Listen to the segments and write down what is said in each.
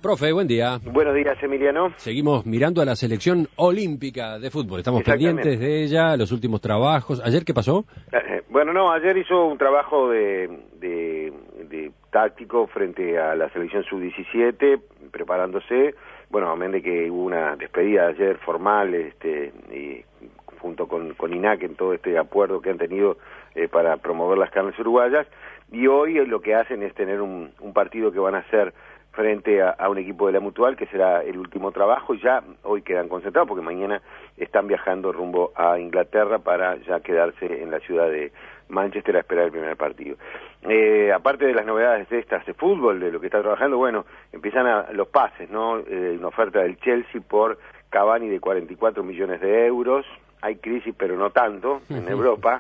Profe, buen día. Buenos días, Emiliano. Seguimos mirando a la selección olímpica de fútbol. Estamos pendientes de ella, los últimos trabajos. ¿Ayer qué pasó? Ayer hizo un trabajo de táctico frente a la selección sub-17, preparándose. Bueno, amén de que hubo una despedida ayer formal, y junto con INAC en todo este acuerdo que han tenido para promover las carnes uruguayas. Y hoy lo que hacen es tener un partido que van a hacer frente a un equipo de la Mutual, que será el último trabajo, y ya hoy quedan concentrados porque mañana están viajando rumbo a Inglaterra para ya quedarse en la ciudad de Manchester a esperar el primer partido. Aparte de las novedades de estas de fútbol, de lo que está trabajando, bueno, empiezan los pases, ¿no? Una oferta del Chelsea por Cavani de 44 millones de euros. Hay crisis, pero no tanto, en Europa.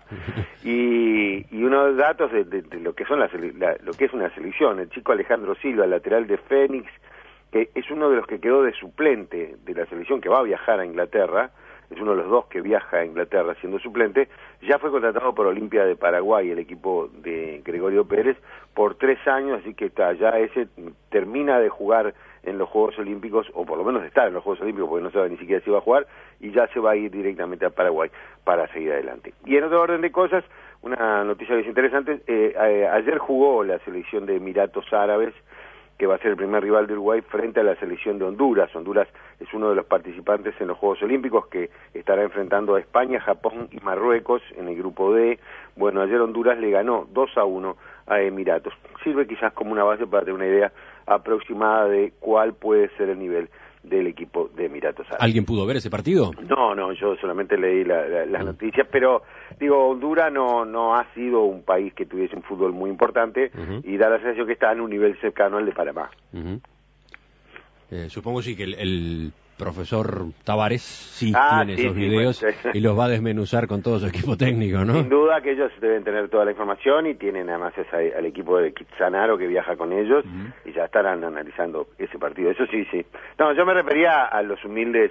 Y unos datos de lo que son lo que es una selección. El chico Alejandro Silva, lateral de Fénix, que es uno de los que quedó de suplente de la selección, que va a viajar a Inglaterra, es uno de los dos que viaja a Inglaterra siendo suplente, ya fue contratado por Olimpia de Paraguay, el equipo de Gregorio Pérez, por 3 años, así que ya ese termina de jugar en los Juegos Olímpicos, o por lo menos estar en los Juegos Olímpicos, porque no sabe ni siquiera si va a jugar, y ya se va a ir directamente a Paraguay para seguir adelante. Y en otro orden de cosas, una noticia que es interesante, ayer jugó la selección de Emiratos Árabes, que va a ser el primer rival de Uruguay frente a la selección de Honduras. Honduras es uno de los participantes en los Juegos Olímpicos que estará enfrentando a España, Japón y Marruecos en el grupo D. Bueno, ayer Honduras le ganó 2-1 a Emiratos. Sirve quizás como una base para tener una idea aproximada de cuál puede ser el nivel del equipo de Emiratos Árabes. ¿Alguien pudo ver ese partido? No, yo solamente leí las noticias, pero digo, Honduras no ha sido un país que tuviese un fútbol muy importante y da la sensación que está en un nivel cercano al de Panamá. Supongo sí que el profesor Tavares tiene esos videos y los va a desmenuzar con todo su equipo técnico, ¿no? Sin duda que ellos deben tener toda la información y tienen además al equipo de Kitsanaro que viaja con ellos y ya estarán analizando ese partido. Eso sí. No, yo me refería a los humildes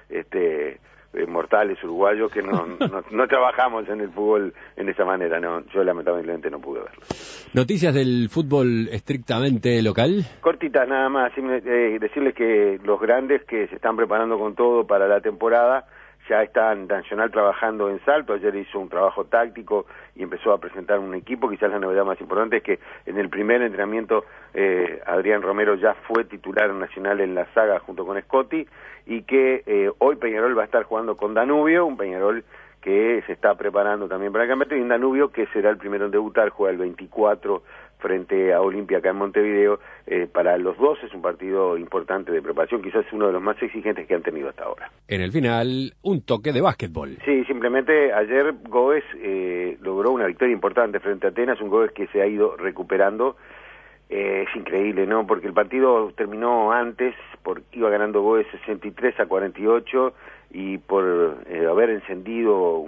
mortales uruguayos que no trabajamos en el fútbol en esa manera. No, yo lamentablemente no pude verlo. ¿Noticias del fútbol estrictamente local? Cortitas nada más, decirles que los grandes que se están preparando con todo para la temporada ya están Nacional trabajando en Salto. Ayer hizo un trabajo táctico y empezó a presentar un equipo. Quizás la novedad más importante es que en el primer entrenamiento Adrián Romero ya fue titular nacional en la saga junto con Scotti, y que hoy Peñarol va a estar jugando con Danubio, un Peñarol que se está preparando también para el campeonato, y un Danubio que será el primero en debutar, juega el 24 frente a Olimpia acá en Montevideo. Para los dos es un partido importante de preparación, quizás uno de los más exigentes que han tenido hasta ahora. En el final, un toque de básquetbol. Sí, simplemente ayer Goes logró una victoria importante frente a Atenas, un Goes que se ha ido recuperando. Es increíble, ¿no? Porque el partido terminó antes, porque iba ganando Goes 63-48, y por haber encendido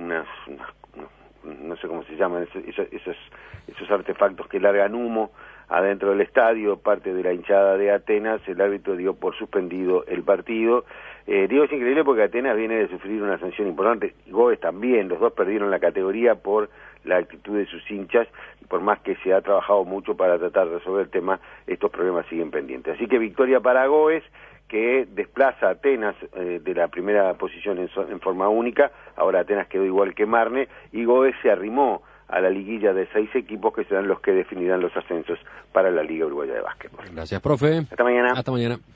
no sé cómo se llaman, esos artefactos que largan humo adentro del estadio, parte de la hinchada de Atenas, el árbitro dio por suspendido el partido. Es increíble porque Atenas viene de sufrir una sanción importante, Goes también, los dos perdieron la categoría por la actitud de sus hinchas, y por más que se ha trabajado mucho para tratar de resolver el tema, estos problemas siguen pendientes. Así que victoria para Goes, que desplaza a Atenas de la primera posición en forma única. Ahora Atenas quedó igual que Marne, y Goes se arrimó a la liguilla de 6 equipos que serán los que definirán los ascensos para la Liga Uruguaya de Básquetbol. Gracias, profe. Hasta mañana. Hasta mañana.